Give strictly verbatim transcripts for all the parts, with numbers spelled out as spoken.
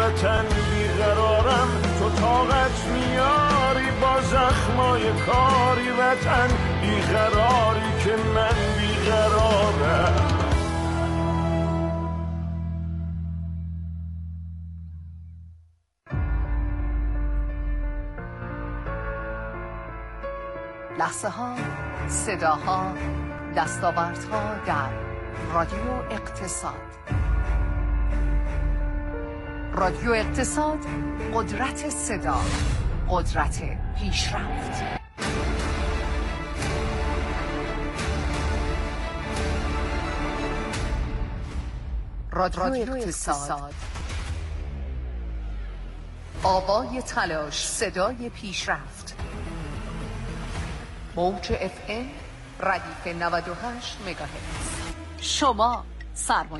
وطن بیقرارم، تو طاقت میاری با زخمای کاری، وطن بیقراری که من بیقرارم. لحظه ها، صداها، دستاوردها در رادیو اقتصاد. رادیو اقتصاد، قدرت صدا، قدرت پیشرفت. رادیو, رادیو اقتصاد، آوای تلاش، صدای پیشرفت. موج اف ام ردیف نود و هشت مگاهرتز. شما سرمایه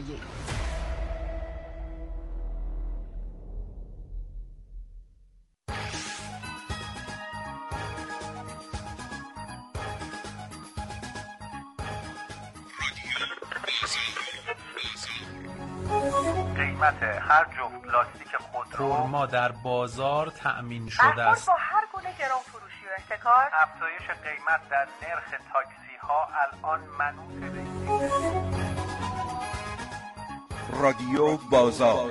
قیمت هر جفت لاستیک خودرو ما در بازار تأمین شده است. با هر گونه گران فروشی و احتکار، افزایش قیمت در نرخ تاکسی ها الان منوط به رادیو بازار.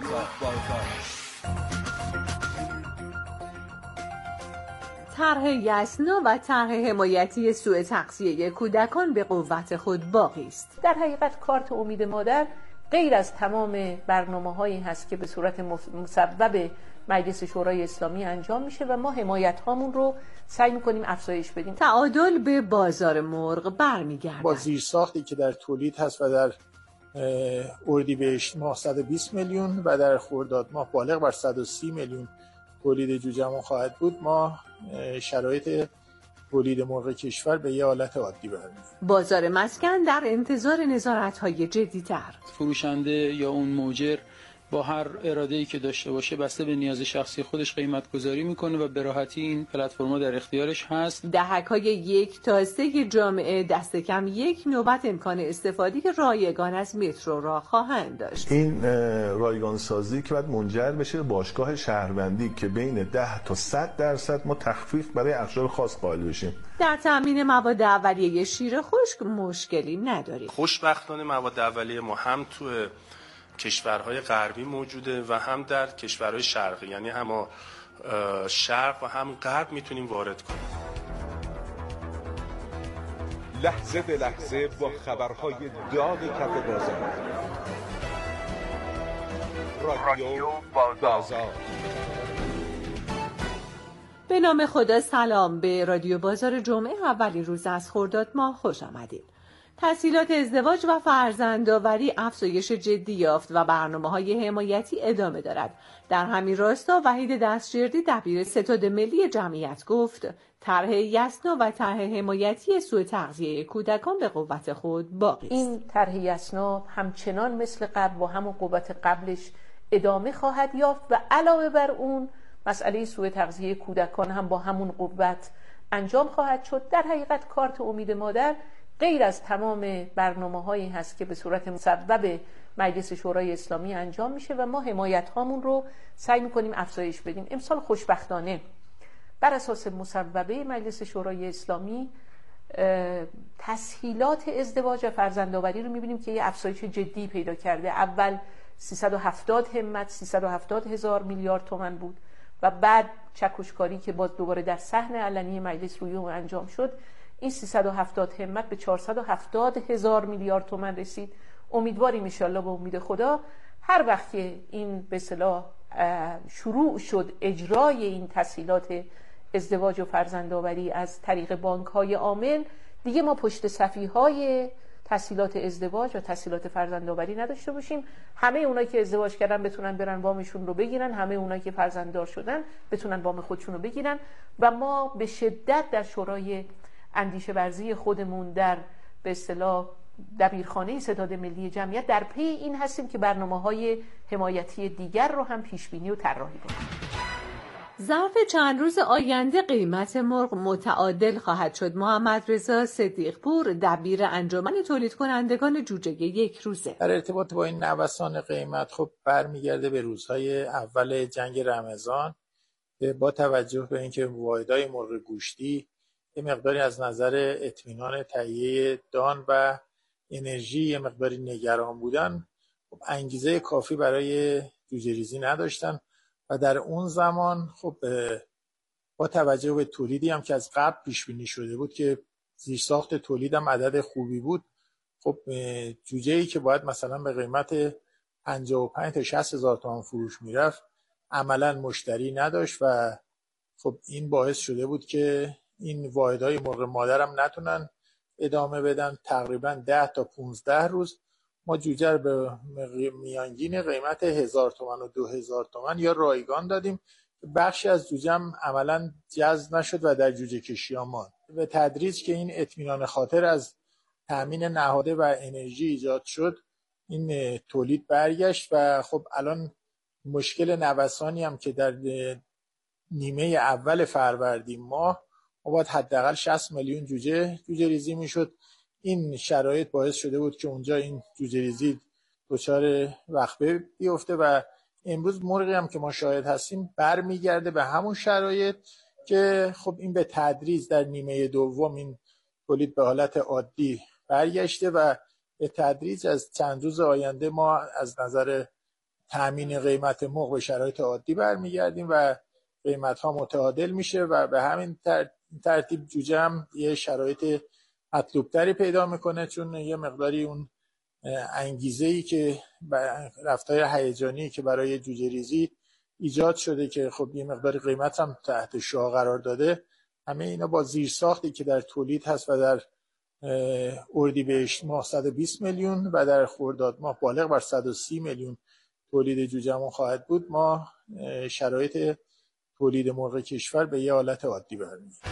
طرح یسنا و طرح حمایتی سوء تغذیه کودکان به قوت خود باقی است. در حقیقت کارت امید مادر غیر از تمام برنامه‌هایی هست که به صورت مصوب مجلس شورای اسلامی انجام میشه و ما حمایت هامون رو سعی میکنیم افزایش بدیم. تعادل به بازار مرغ برمیگرده. با زیرساختی که در تولید هست و در اردیبهشت ماه صد و بیست میلیون و در خرداد ماه بالغ بر صد و سی میلیون تولید جوجه‌مون خواهد بود، ما شرایط تولید مرغ کشور به یه حالت عادی برمی‌گرده. بازار مسکن در انتظار نظارت‌های جدی‌تر. فروشنده یا اون موجر با هر اراده‌ای که داشته باشه بسته به نیاز شخصی خودش قیمت گذاری میکنه و به راحتی این پلتفرم‌ها در اختیارش هست. دهک‌های یک تا سه جامعه دست کم یک نوبت امکان استفاده رایگان از مترو را خواهند داشت. این رایگان سازی که باید منجر بشه باشگاه شهروندی که بین ده تا صد درصد ما تخفیف برای اقشار خاص قائل بشیم. در تامین مواد اولیه شیر خشک مشکلی نداریم. خوشبختانه مواد اولیه ما هم تو کشورهای غربی موجوده و هم در کشورهای شرقی، یعنی هم شرق و هم غرب میتونیم وارد کنیم. لحظه به لحظه با خبرهای داغ کف بازار. رادیو بازار. به نام خدا، سلام. به رادیو بازار جمعه اولین روز از خرداد ماه خوش آمدید. تسهیلات ازدواج و فرزندآوری افزایش جدی یافت و برنامه‌های حمایتی ادامه دارد. در همین راستا وحید دستجردی دبیر ستاد ملی جمعیت گفت طرح یسنا و طرح حمایتی سوء تغذیه کودکان به قوت خود باقی است. این طرح یسنا همچنان مثل قبل با همون قوت قبلش ادامه خواهد یافت و علاوه بر اون مسئله سوء تغذیه کودکان هم با همون قوت انجام خواهد شد. در حقیقت کارت امید مادر غیر از تمام برنامه‌هایی هست که به صورت مصوب مجلس شورای اسلامی انجام میشه و ما حمایت هامون رو سعی میکنیم افزایش بدیم. امسال خوشبختانه بر اساس مصوبه مجلس شورای اسلامی تسهیلات ازدواج و فرزندآوری رو میبینیم که یه افزایش جدی پیدا کرده. اول سیصد و هفتاد همت سیصد و هفتاد هزار میلیارد تومان بود و بعد چکشکاری که باز دوباره در صحن علنی مجلس روی اون انجام شد، این سیصد و هفتاد همت به چهارصد و هفتاد هزار میلیارد تومان رسید. امیدواریم ان شاءالله به امید خدا هر وقت که این به اصطلاح شروع شد اجرای این تسهیلات ازدواج و فرزندآوری از طریق بانک‌های عامل، دیگه ما پشت صفیحه‌های تسهیلات ازدواج و تسهیلات فرزندآوری نداشته باشیم. همه اونایی که ازدواج کردن بتونن برن وامشون رو بگیرن، همه اونایی که فرزنددار شدن بتونن وام خودشون رو بگیرن و ما به شدت در شورای اندیشه ورزی خودمون در به اصطلاح دبیرخانه ستاد ملی جمعیت در پی این هستیم که برنامه‌های حمایتی دیگر رو هم پیش بینی و طراحی کنیم. ظرف چند روز آینده قیمت مرغ متعادل خواهد شد. محمد رضا صدیق پور، دبیر انجمن تولید کنندگان جوجه یک روزه. در ارتباط با این نوسان قیمت خب برمیگرده به روزهای اول جنگ رمضان، با توجه به اینکه واحدهای مرغ گوشتی یه مقداری از نظر اطمینان تهیه دان و انرژی یه مقداری نگران بودن، خب انگیزه کافی برای جوجه ریزی نداشتن و در اون زمان خب با توجه به تولیدی هم که از قبل پیش بینی شده بود که زیرساخت تولید هم عدد خوبی بود، خب جوجه‌ای که باید مثلا به قیمت پنجاه و پنج تا شصت هزار تومان فروش میرفت عملا مشتری نداشت و خب این باعث شده بود که این واحدهای مرغ مادر هم نتونن ادامه بدن. تقریبا ده تا پونزده روز ما جوجه رو به میانگین قیمت هزار تومان و دو هزار تومان یا رایگان دادیم. بخشی از جوجه هم عملا جذب نشد و در جوجه کشی ها ماند. به تدریج که این اطمینان خاطر از تامین نهاده و انرژی ایجاد شد، این تولید برگشت و خب الان مشکل نوسانی هم که در نیمه اول فروردین ماه ما باید حداقل شصت میلیون جوجه جوجه ریزی میشد. این شرایط باعث شده بود که اونجا این جوجه ریزی دچار وقفه بیفته و امروز مرغی هم که ما شاهد هستیم برمیگرده به همون شرایط که خب این به تدریج در نیمه دوم این تولید به حالت عادی برگشته و به تدریج از چند روز آینده ما از نظر تامین قیمت مرغ به شرایط عادی برمیگردیم و قیمت ها متعادل میشه و به همین ترتیب جوجه هم یه شرایط مطلوب تری پیدا میکنه، چون یه مقداری اون انگیزه‌ای که رفتار هیجانی که برای جوجه ریزی ایجاد شده که خب یه مقداری قیمت هم تحت شعاع قرار داده، همه اینا با زیرساختی که در تولید هست و در اردیبهشت ماه صد و بیست میلیون و در خرداد ماه بالغ بر صد و سی میلیون تولید جوجه‌مون خواهد بود، ما شرایط تولید مرغ کشور به یه حالت عادی برمی‌گرده.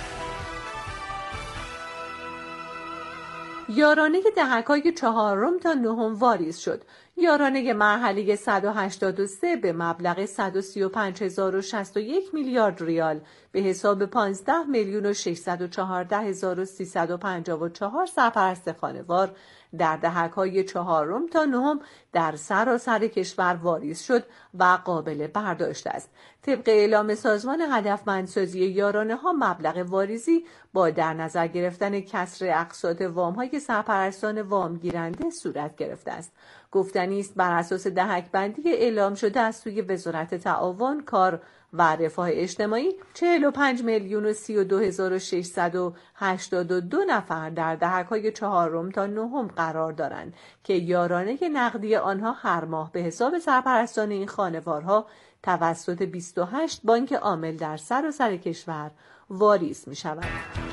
یارانه دهک‌های چهارم تا نهم واریز شد. یارانه مرحله صد و هشتاد و سه به مبلغ صد و سی و پنج هزار و شصت و یک میلیارد ریال به حساب پانزده میلیون و ششصد و چهارده هزار و سیصد و پنجاه و چهار سرپرست خانوار در دهک‌های چهارم تا نهم در سراسر کشور واریز شد و قابل برداشت است. طبق اعلام سازمان هدفمندسازی یارانه ها، مبلغ واریزی با در نظر گرفتن کسر اقساط وام‌های سرپرستان وام گیرنده صورت گرفته است. گفتنی است بر اساس دهک بندی اعلام شده از سوی وزارت تعاون، کار و رفاه اجتماعی چهل و پنج میلیون و سی و دو هزار و ششصد و هشتاد و دو نفر در دهک‌های چهارم تا نهم قرار دارند که یارانه نقدی آنها هر ماه به حساب سرپرستان این خانوارها توسط بیست و هشت بانک عامل در سراسر کشور واریز می شود.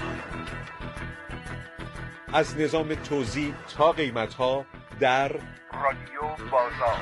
از نظام توزیع تا قیمت‌ها در رادیو بازار.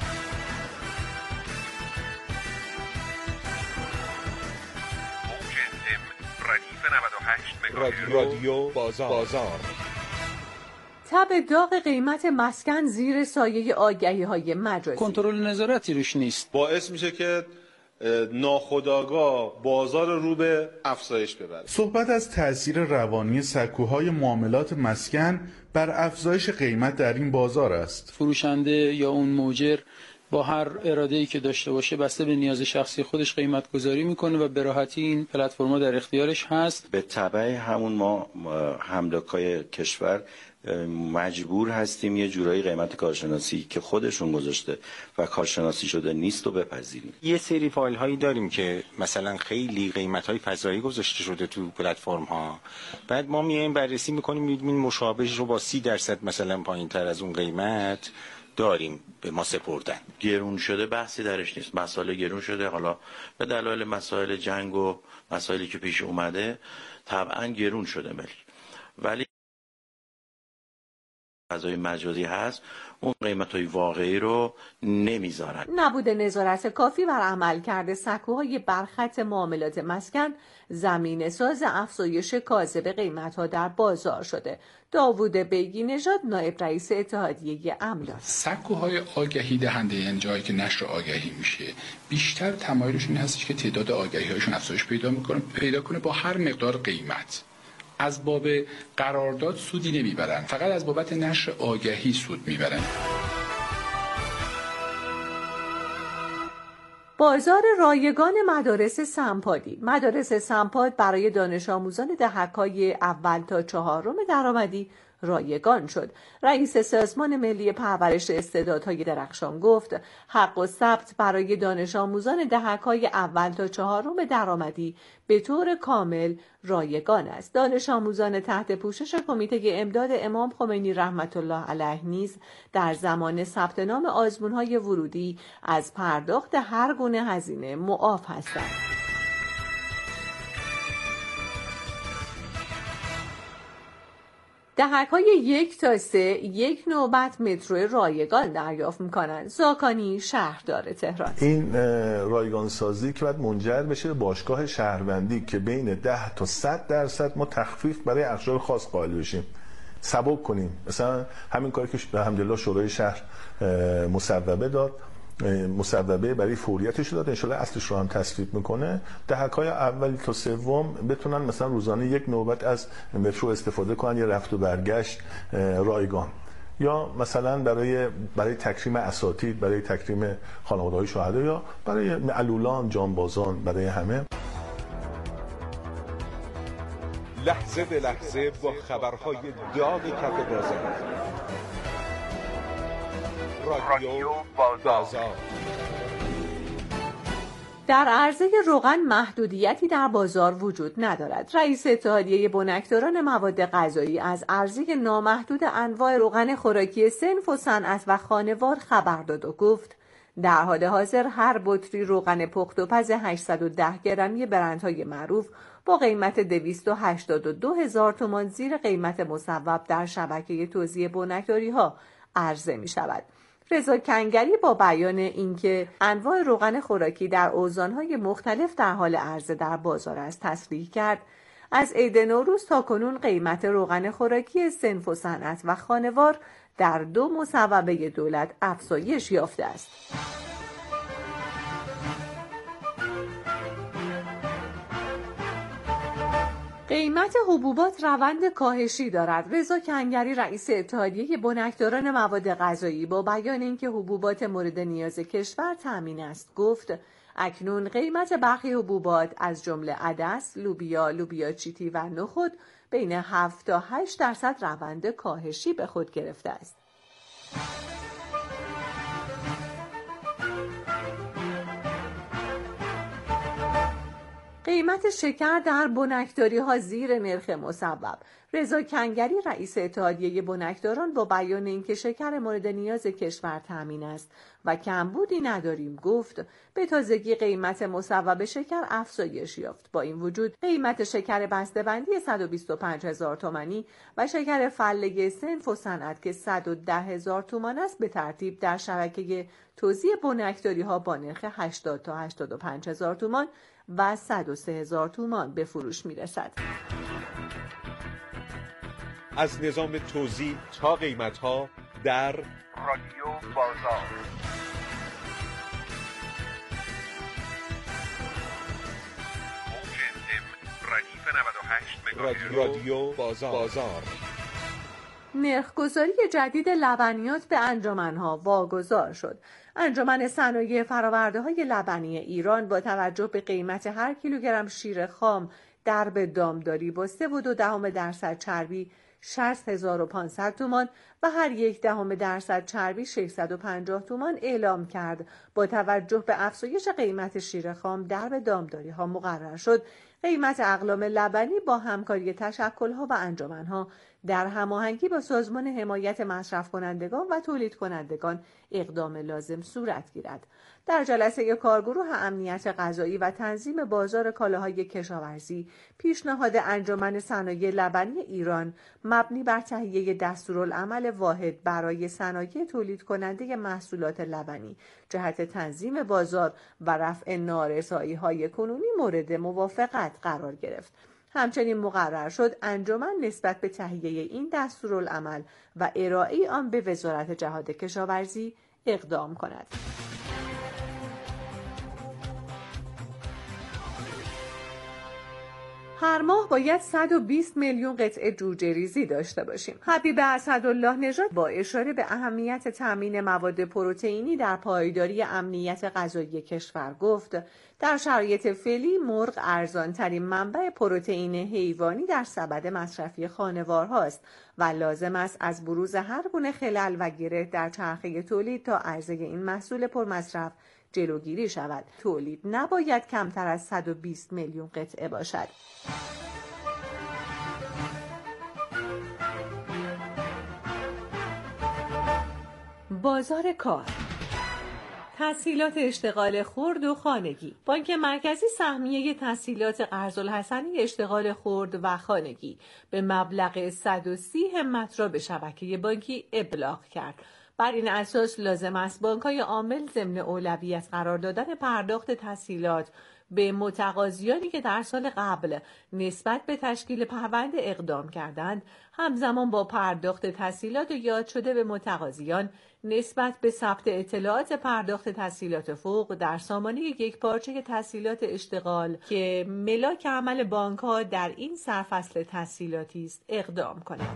رادیو, رادیو بازار. بازار تب داغ قیمت مسکن زیر سایه آگهی‌های مجازی. کنترل نظارتی روش نیست. باعث میشه که ناخودآگاه بازار رو به افزایش ببره. صحبت از تأثیر روانی سکوهای معاملات مسکن بر افزایش قیمت در این بازار است. فروشنده یا اون موجر با هر اراده‌ای که داشته باشه بسته به نیاز شخصی خودش قیمت گذاری میکنه و به راحتی این پلتفرما در اختیارش هست. به تبع همون ما همداکای کشور مجبور هستیم یه جورایی قیمت کارشناسی که خودشون گذاشته و کارشناسی شده نیست رو بپذیریم. یه سری فایل هایی داریم که مثلا خیلی قیمت های فضایی گذاشته شده تو پلتفرم ها، بعد ما میایم بررسی میکنیم میبینیم مشابهش رو با سی درصد مثلا پایین تر از اون قیمت داریم به ما سپردن. گرون شده بحثی درش نیست. مسائل گرون شده، حالا به دلایل مسائل جنگ و مسائلی که پیش اومده طبعا گرون شده ملی، ولی فضای مجازی هست اون قیمت‌های واقعی رو نمیذارن. نبود نظارت کافی بر عملکرد سکوهای برخط معاملات مسکن زمینه ساز افزایش کاذب قیمت‌ها در بازار شده. داوود بیگی نژاد، نایب رئیس اتحادیه املاک: سکوهای آگهی دهنده، یعنی جایی که نشر آگهی میشه، بیشتر تمایلشون این هستش که تعداد آگهی‌هایشون افزایش پیدا میکنه پیدا کنه با هر مقدار قیمت. از باب قرارداد سودی نمیبرن، فقط از بابت نشر آگهی سود میبرن. بازار رایگان مدارس سنپادی. مدارس سنپاد برای دانش آموزان دهک‌های اول تا چهارم درآمدی رایگان شد. رئیس سازمان ملی پرورش استعدادهای درخشان گفت حق و ثبت برای دانش آموزان دهک‌های اول تا چهارم درآمدی به طور کامل رایگان است. دانش آموزان تحت پوشش کمیته امداد امام خمینی رحمت الله علیه نیز در زمان ثبت نام آزمون‌های ورودی از پرداخت هر گونه هزینه معاف هستند. دهک‌های یک تا سه یک نوبت مترو رایگان دریافت می‌کنند. زاکانی شهردار تهران. این رایگان سازی که باید منجر بشه به باشگاه شهروندی که بین ده تا صد درصد ما تخفیف برای اقشار خاص قائل بشیم، سبک کنیم. مثلا همین کاری که الحمدلله شورای شهر مصوبه داد، مصوبه برای فوریتش داد، ان شاءالله اصلش رو هم تصویب میکنه. دهک‌های اول تا سوم بتونن مثلا روزانه یک نوبت از مترو استفاده کنن، یا رفت و برگشت رایگان، یا مثلا برای برای تکریم اساتید، برای تکریم خانواده‌های شهدا، یا برای معلولان، جانبازان، برای همه. لحظه به لحظه با خبرهای داغ کف بازار. رادیو بازار. در عرضه روغن محدودیتی در بازار وجود ندارد. رئیس اتحادیه بنکداران مواد غذایی از عرضه نامحدود انواع روغن خوراکی صنف و صنعت و خانوار خبر داد و گفت در حال حاضر هر بطری روغن پخت و پز هشتصد و ده گرمی برندهای معروف با قیمت دویست و هشتاد و دو هزار تومان زیر قیمت مصوب در شبکه توزیع بنکداری ها عرضه می شود. رضا کنگری با بیان اینکه انواع روغن خوراکی در اوزان‌های مختلف در حال عرضه در بازار است تصریح کرد از عید نوروز تا کنون قیمت روغن خوراکی صنف و صنعت و خانوار در دو مصوبه دولت افزایش یافته است. قیمت حبوبات روند کاهشی دارد. رضا کنگری رئیس اتحادیه بنکداران مواد غذایی با بیان اینکه حبوبات مورد نیاز کشور تامین است گفت اکنون قیمت برخی حبوبات از جمله عدس، لوبیا، لوبیا چیتی و نخود بین هفت تا هشت درصد روند کاهشی به خود گرفته است. قیمت شکر در بنکداری ها زیر نرخ مصوب. رضا کنگری رئیس اتحادیه بنکداران با بیان اینکه شکر مورد نیاز کشور تامین است و کمبودی نداریم گفت به تازگی قیمت مصوب شکر افزایش یافت. با این وجود قیمت شکر بسته‌بندی صد و بیست و پنج هزار تومانی و شکر فله صنف و صنعت که صد و ده هزار تومان است به ترتیب در شبکه توزیع بنکداری ها با نرخ هشتاد تا هشتاد و پنج هزار تومان و صد و سه هزار تومان به فروش می رسد. از نظام توزیع تا قیمت ها در رادیو بازار. رادیو بازار. بازار. نرخ‌گذاری جدید لبنیات به انجمن‌ها واگذار شد. انجمن صنایع فرآورده‌های لبنی ایران با توجه به قیمت هر کیلوگرم شیر خام درب دامداری با سه و دو دهم درصد چربی شصت هزار و پانصد تومان و هر یک دهم درصد چربی ششصد و پنجاه تومان اعلام کرد. با توجه به افزایش قیمت شیر خام درب دامداری ها مقرر شد قیمت اقلام لبنی با همکاری تشکل‌ها و انجمن‌ها در هماهنگی با سازمان حمایت مصرف کنندگان و تولید کنندگان اقدام لازم صورت گیرد. در جلسه کارگروه امنیت غذایی و تنظیم بازار کالاهای کشاورزی پیشنهاد انجمن صنایع لبنی ایران مبنی بر تهیه دستورالعمل واحد برای صنایع تولید کننده محصولات لبنی جهت تنظیم بازار و رفع نارسایی‌های کنونی مورد موافقت قرار گرفت. همچنین مقرر شد انجمن نسبت به تهیه این دستورالعمل و ارائه آن به وزارت جهاد کشاورزی اقدام کند. هر ماه باید صد و بیست میلیون قطعه جوجه ریزی داشته باشیم. حبیب اسدالله نژاد با اشاره به اهمیت تامین مواد پروتئینی در پایداری امنیت غذایی کشور گفت در شرایط فعلی مرغ ارزان‌ترین منبع پروتئین حیوانی در سبد مصرفی خانوارهاست و لازم است از بروز هر گونه خلل و گره در چرخه تولید تا عرضه این محصول پرمصرف جلوگیری شود. تولید نباید کمتر از صد و بیست میلیون قطعه باشد. بازار کار، تسهیلات اشتغال خرد و خانگی. بانک مرکزی سهمیه تسهیلات قرض‌الحسنی اشتغال خرد و خانگی به مبلغ صد و سی همت را به شبکه بانکی ابلاغ کرد. بر این اساس لازم است بانک‌های عامل ضمن اولویت قرار دادن پرداخت تسهیلات به متقاضیانی که در سال قبل نسبت به تشکیل پرونده اقدام کردند، همزمان با پرداخت تسهیلات یاد شده به متقاضیان نسبت به ثبت اطلاعات پرداخت تسهیلات فوق در سامانه یک پارچه تسهیلات اشتغال که ملاک عمل بانک‌ها در این سرفصل تسهیلاتی است اقدام کنند.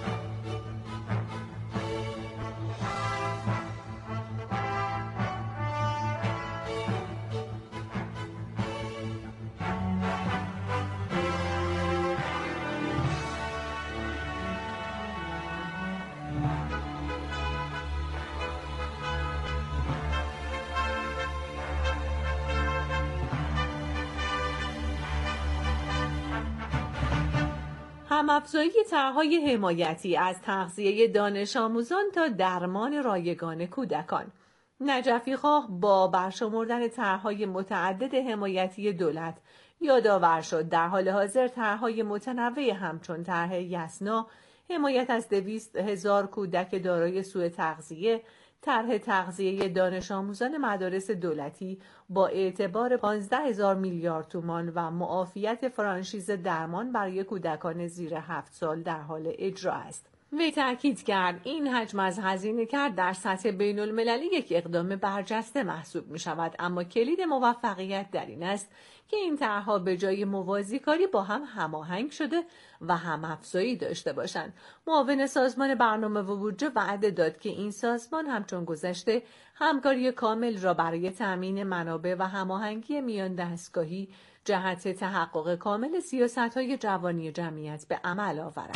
هم‌افزایی طرح‌های حمایتی از تغذیه دانش آموزان تا درمان رایگان کودکان. نجفی خواه با برشمردن طرح‌های متعدد حمایتی دولت یادآور شد در حال حاضر طرح‌های متنوع همچون طرح یسنا، حمایت از دویست هزار کودک دارای سوء تغذیه، طرح تغذیه دانش آموزان مدارس دولتی با اعتبار پانزده هزار میلیارد تومان و معافیت فرانشیز درمان برای کودکان زیر هفت سال در حال اجرا است. وی تأکید کرد این حجم از هزینه کرد در سطح بین المللی یک اقدام برجسته محسوب می شود، اما کلید موفقیت در این است که این طرح‌ها به جای موازی کاری با هم هماهنگ شده و هم افزایی داشته باشند. معاون سازمان برنامه و بودجه وعده داد که این سازمان همچون گذشته همکاری کامل را برای تأمین منابع و هماهنگی میان دستگاهی جهت تحقق کامل سیاست‌های جوانی جمعیت به عمل آورد.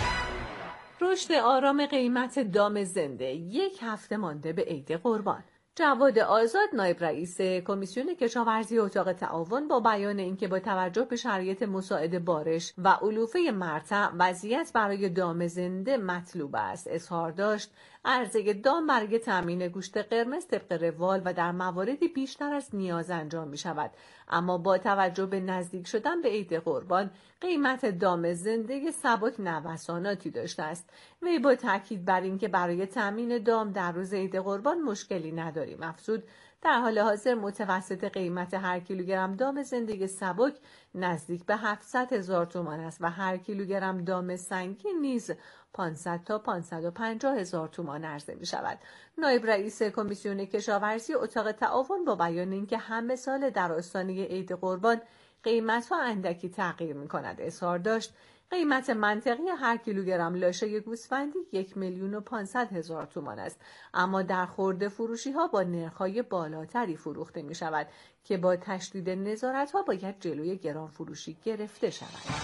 رشد آرام قیمت دام زنده یک هفته مانده به عید قربان. جواد آزاد نایب رئیس کمیسیون کشاورزی اتاق تعاون با بیان اینکه با توجه به شرایط مساعد بارش و علوفه مرتع وضعیت برای دام زنده مطلوب است اظهار داشت عرضه دام برای تامین گوشت قرمز طبق روال و در مواردی بیشتر از نیاز انجام می شود، اما با توجه به نزدیک شدن به عید قربان قیمت دام زنده سبک نوساناتی داشته است. وی با تاکید بر اینکه برای تامین دام در روز عید قربان مشکلی نداریم افزود در حال حاضر متوسط قیمت هر کیلوگرم دام زنده سبک نزدیک به هفتصد هزار تومان است و هر کیلوگرم دام سنگین نیز پانصد تا پانصد و پنجاه هزار تومان عرضه می شود. نایب رئیس کمیسیون کشاورزی اتاق تعاون با بیان اینکه همه سال در آستانه عید قربان قیمت ها اندکی تغییر می کند اظهار داشت قیمت منطقی هر کیلوگرم لاشه گوسفندی یک میلیون و پانصد هزار تومان است، اما در خرده فروشی ها با نرخ‌های بالاتری فروخته می شود که با تشدید نظارت ها باید جلوی گران فروشی گرفته شود.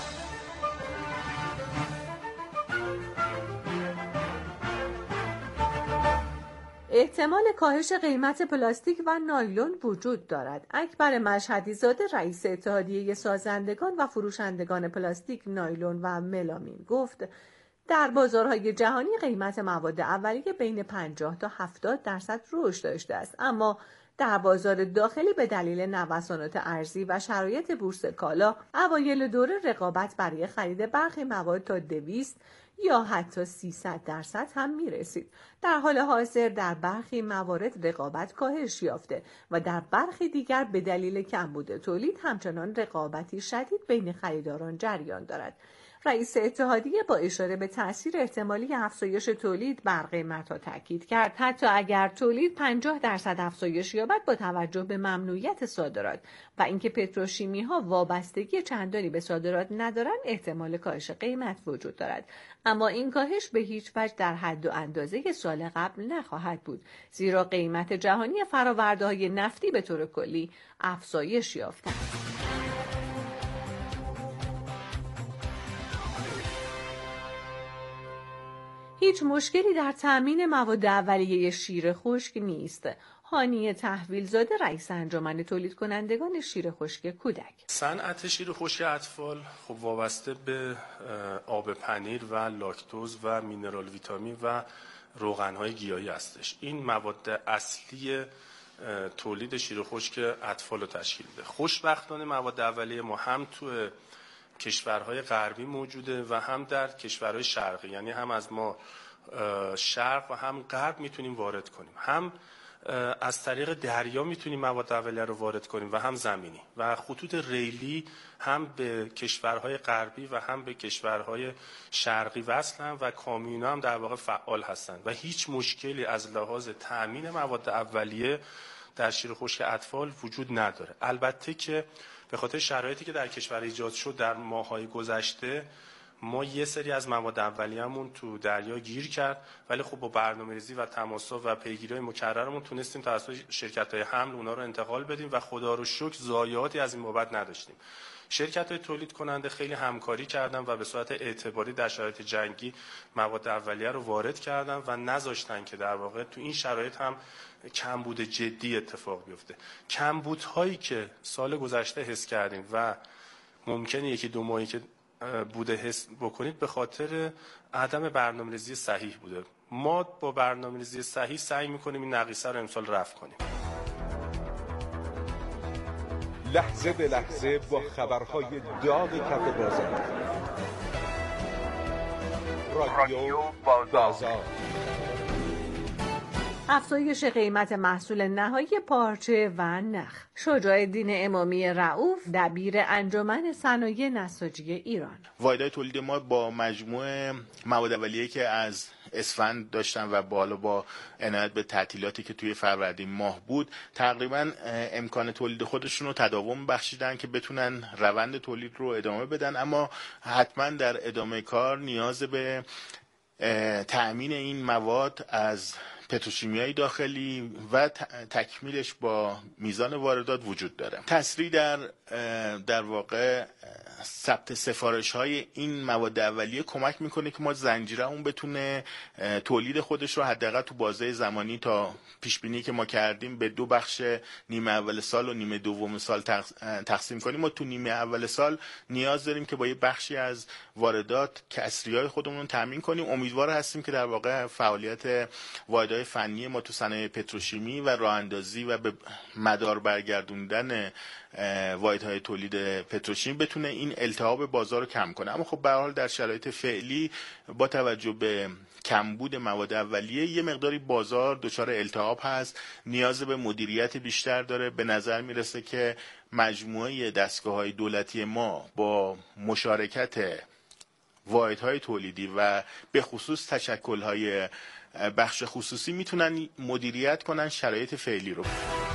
احتمال کاهش قیمت پلاستیک و نایلون وجود دارد. اکبر مشهدی زاده رئیس اتحادیه سازندگان و فروشندگان پلاستیک، نایلون و ملامین گفت در بازارهای جهانی قیمت مواد اولیه بین پنجاه تا هفتاد درصد رشد داشته است، اما در بازار داخلی به دلیل نوسانات ارزی و شرایط بورس کالا اوایل دوره رقابت برای خرید برخی مواد تا دویست یا حتی سیصد درصد هم می رسید. در حال حاضر در برخی موارد رقابت کاهش یافته و در برخی دیگر به دلیل کمبود تولید همچنان رقابتی شدید بین خریداران جریان دارد. رئیس اتحادیه با اشاره به تاثیر احتمالی افزایش تولید بر قیمت‌ها تاکید کرد حتی اگر تولید پنجاه درصد افزایش یابد با توجه به ممنوعیت صادرات و اینکه پتروشیمی‌ها وابستگی چندانی به صادرات ندارند احتمال کاهش قیمت وجود دارد، اما این کاهش به هیچ وجه در حد و اندازه سال قبل نخواهد بود زیرا قیمت جهانی فرآورده‌های نفتی به طور کلی افزایش یافته است. هیچ مشکلی در تأمین مواد اولیه شیر خشک نیست. هانی تحویلزاده رئیس انجمن تولید کنندگان شیر خشک کودک: صنعت شیر خشک اطفال خب وابسته به آب پنیر و لاکتوز و مینرال ویتامین و روغن‌های گیاهی هستش. این مواد اصلی تولید شیر خشک اطفال رو تشکیل میده. خوشبختانه مواد اولیه ما هم تو کشورهای غربی موجوده و هم در کشورهای شرقی، یعنی هم از ما شرق و هم غرب میتونیم وارد کنیم، هم از طریق دریا میتونیم مواد اولیه رو وارد کنیم و هم زمینی و خطوط ریلی هم به کشورهای غربی و هم به کشورهای شرقی وصلن و کامیونا هم در واقع فعال هستند و هیچ مشکلی از لحاظ تأمین مواد اولیه در شیر خشک اطفال وجود نداره. البته که به خاطر شرایطی که در کشور ایجاد شد در ماه‌های گذشته ما یه سری از مواد اولیه‌مون تو دریا گیر کرد، ولی خب با برنامه‌ریزی و تماس‌ها و پیگیری‌های مکررمون تونستیم توسط شرکت‌های حمل اونا رو انتقال بدیم و خدا رو شکر ضایعاتی از این بابت نداشتیم. شرکت‌های تولید کننده خیلی همکاری کردن و به صورت اعتباری در شرایط جنگی مواد اولیه رو وارد کردن و نذاشتن که در واقع تو این شرایط هم کمبود جدی اتفاق بیفته. کمبودهایی که سال گذشته حس کردیم و ممکنه یکی دو ماهی که بوده حس بکنید به خاطر عدم برنامه‌ریزی صحیح بوده. ما با برنامه‌ریزی صحیح سعی می‌کنیم این نقیصه رو امسال رفع کنیم. لحظه به لحظه با خبرهای داغ کف بازار. رادیو بازار. افزایش قیمت محصول نهایی پارچه و نخ. شجاع‌الدین امامی رؤوف دبیر انجمن صنایع نساجی ایران: واحدهای تولید ما با مجموع مواد اولیه‌ای که از اسفند داشتن و بالا با عنایت به تعطیلاتی که توی فروردین ماه بود تقریبا امکان تولید خودشون رو تداوم بخشیدن که بتونن روند تولید رو ادامه بدن، اما حتما در ادامه کار نیاز به تأمین این مواد از پتروشیمیایی داخلی و تکمیلش با میزان واردات وجود داره. تسریع در در واقع ثبت سفارش های این مواد اولیه کمک میکنه که ما زنجیرمون بتونه تولید خودش رو حداقل تو بازه زمانی تا پیش بینی که ما کردیم به دو بخش نیمه اول سال و نیمه دوم سال تقسیم کنیم. ما تو نیمه اول سال نیاز داریم که با یه بخشی از واردات کسریای خودمون رو تامین کنیم. امیدوار هستیم که در واقع فعالیت واحدهای فنی ما تو صنایع پتروشیمی و راه اندازی و به مدار برگردوندن واحدهای تولید پتروشیمی بتونه این التهاب بازار رو کم کنه. اما خب به هر حال در شرایط فعلی با توجه به کمبود مواد اولیه یه مقداری بازار دچار التهاب هست، نیاز به مدیریت بیشتر داره. به نظر میرسه که مجموعه دستگاه‌های دولتی ما با مشارکت واحدهای تولیدی و به خصوص تشکل‌های بخش خصوصی میتونن مدیریت کنن شرایط فعلی رو.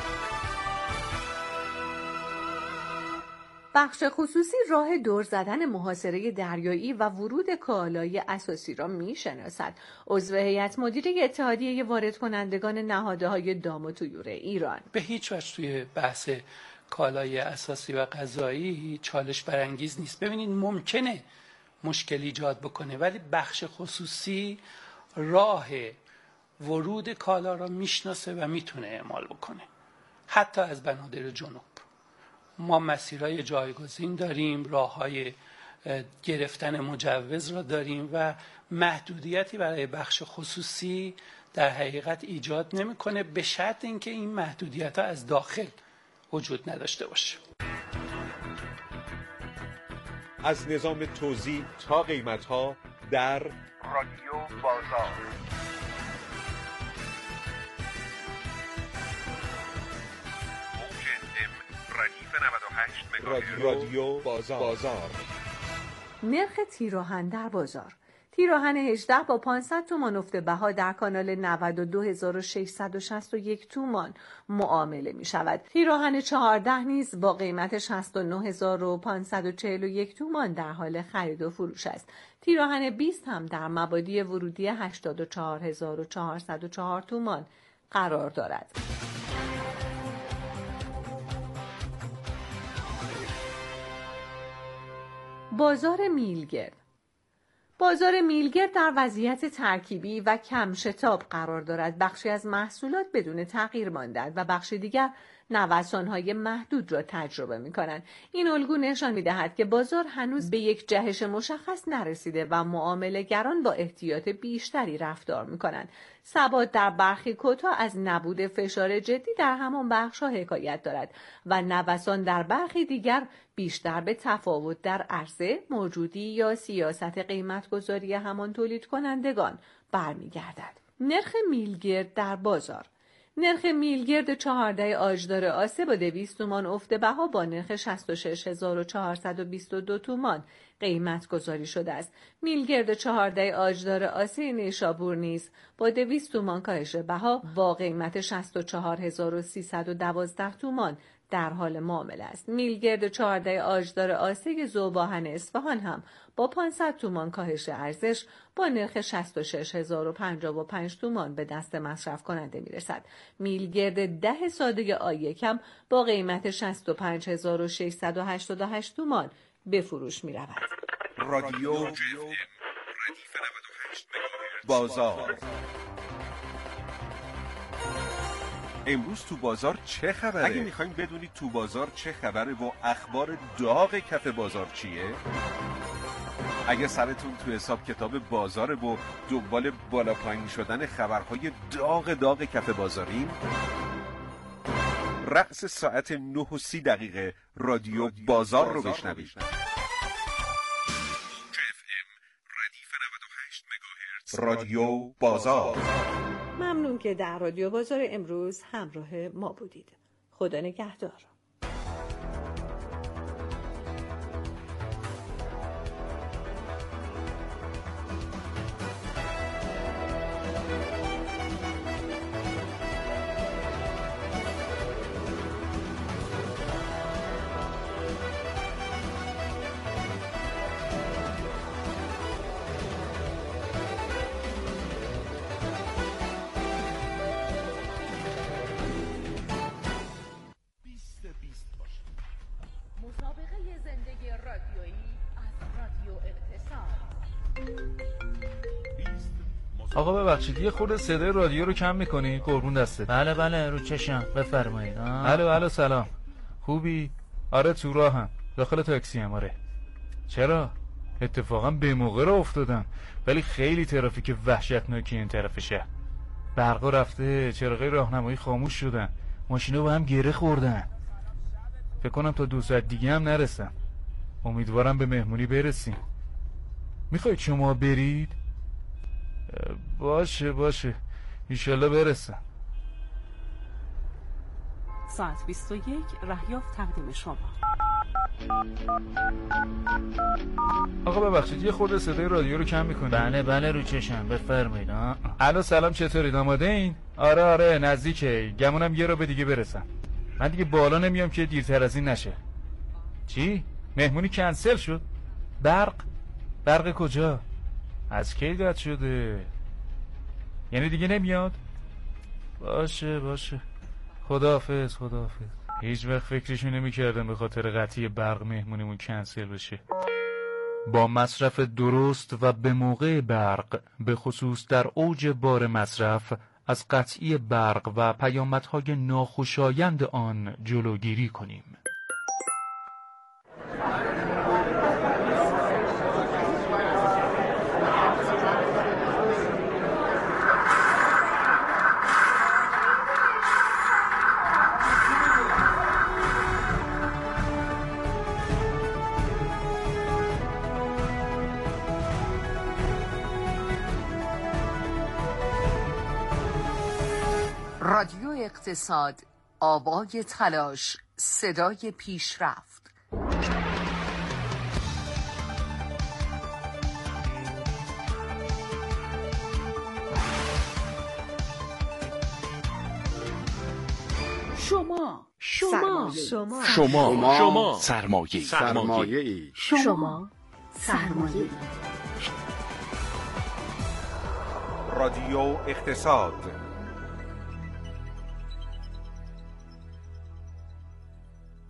بخش خصوصی راه دور زدن محاصره دریایی و ورود کالای اساسی را میشناسد. عضو هیئت مدیره اتحادیه وارد کنندگان نهادهای دام و طیور ایران: به هیچ وجه توی بحث کالای اساسی و غذایی چالش برانگیز نیست. ببینید ممکنه مشکل ایجاد بکنه ولی بخش خصوصی راه ورود کالا را میشناسه و میتونه اعمال بکنه. حتی از بنادر جنوب ما مسیرهای جایگزین داریم، راههای گرفتن مجوز را داریم و محدودیتی برای بخش خصوصی در حقیقت ایجاد نمیکنه به شرط اینکه این محدودیت ها از داخل وجود نداشته باشه. از نظام توزیع تا قیمت ها در رادیو بازار. رادیو بازار. بازار. نرخ تیراهن در بازار. تیراهن هجده با پانصد تومان افت بها در کانال نود و دو هزار و ششصد و شصت و یک تومان معامله می شود. تیراهن چهارده نیز با قیمت شصت و نه هزار و پانصد و چهل و یک تومان در حال خرید و فروش است. تیراهن بیست هم در مبادی ورودی هشتاد و چهار هزار و چهارصد و چهار تومان قرار دارد. بازار میلگرد. بازار میلگرد در وضعیت ترکیبی و کم شتاب قرار دارد. بخشی از محصولات بدون تغییر ماندند و بخش دیگر نوسان‌های محدود را تجربه می‌کنند. این الگو نشان می‌دهد که بازار هنوز به یک جهش مشخص نرسیده و معامله‌گران با احتیاط بیشتری رفتار می‌کنند. ثبات در برخی کدها از نبود فشار جدی در همان بخش‌ها حکایت دارد و نوسان در برخی دیگر بیشتر به تفاوت در عرضه، موجودی یا سیاست قیمت‌گذاری همان تولید کنندگان برمیگردد. نرخ میلگرد در بازار. نرخ میلگرد چهارده آجدار آسه با دویست تومان افت بها با نرخ شصت و شش هزار و چهارصد و بیست و دو تومان قیمت گذاری شده است. میلگرد چهارده آجدار آسه نیشابور نیز با دویست تومان کاهش بها با قیمت شصت و چهار هزار و سیصد و دوازده تومان در حال معامله است. میلگرد چهارده آجدار آسه ذوب‌آهن اصفهان هم با پانصد تومان کاهش ارزش با نرخ شصت و شش هزار و پنجاه و پنج تومان به دست مصرف کننده میرسد. میلگرد ده ساده آیکم با قیمت شصت و پنج هزار و ششصد و هشتاد و هشت تومان به فروش می رود. رادیو بازار. امروز تو بازار چه خبره؟ اگه میخواین بدونید تو بازار چه خبره و اخبار داغ کف بازار چیه؟ اگه سرتون تو حساب کتاب بازاره و دنبال بالا پایین شدن خبرهای داغ داغ کف بازارین، رأس ساعت نه و سی دقیقه رادیو بازار رو بشنوید. رادیو بازار. ممنون که در رادیو بازار امروز همراه ما بودید. خدا نگهدار. آقا ببخشید یه خورده صدای رادیو رو کم میکنی؟ قربون دستت. بله بله رو چشم، بفرمایید. الو الو سلام. خوبی؟ آره تو راهم، داخل تاکسی ام. آره. چرا؟ اتفاقا به موقع رو افتادم، ولی خیلی ترافیک وحشتناکی این طرف شهر. برقا رفته، چراغای راهنمایی خاموش شدن، ماشینا با هم گره خوردن. فکر کنم تا دو ساعت دیگه هم نرسم. امیدوارم به مهمونی برسیم. میخواید شما برید؟ باشه باشه انشالله برسم. ساعت بیست و یک رهیافت تقدیم شما. آقا ببخشید یه خورده صدای رادیو رو کم میکنید؟ بله بله رو چشم، بفرمایید. الو سلام، چطورید؟ آماده این؟ آره آره نزدیکه، گمونم یه رو به دیگه برسم. من دیگه بالا نمیام که دیرتر از این نشه. چی؟ مهمونی کنسل شد؟ برق؟ برق کجا؟ از کی قطع شده؟ یعنی دیگه نمیاد؟ باشه باشه خداحافظ خداحافظ. هیچ وقت فکرشو نمی‌کردم به خاطر قطعی برق مهمونیمون کنسل بشه. با مصرف درست و به موقع برق، به خصوص در اوج بار مصرف، از قطعی برق و پیامدهای ناخوشایند آن جلوگیری کنیم. رادیو اقتصاد، آوای تلاش، صدای پیشرفت. شما شما شما شما سرمایه سرمایه شما سرمایه رادیو اقتصاد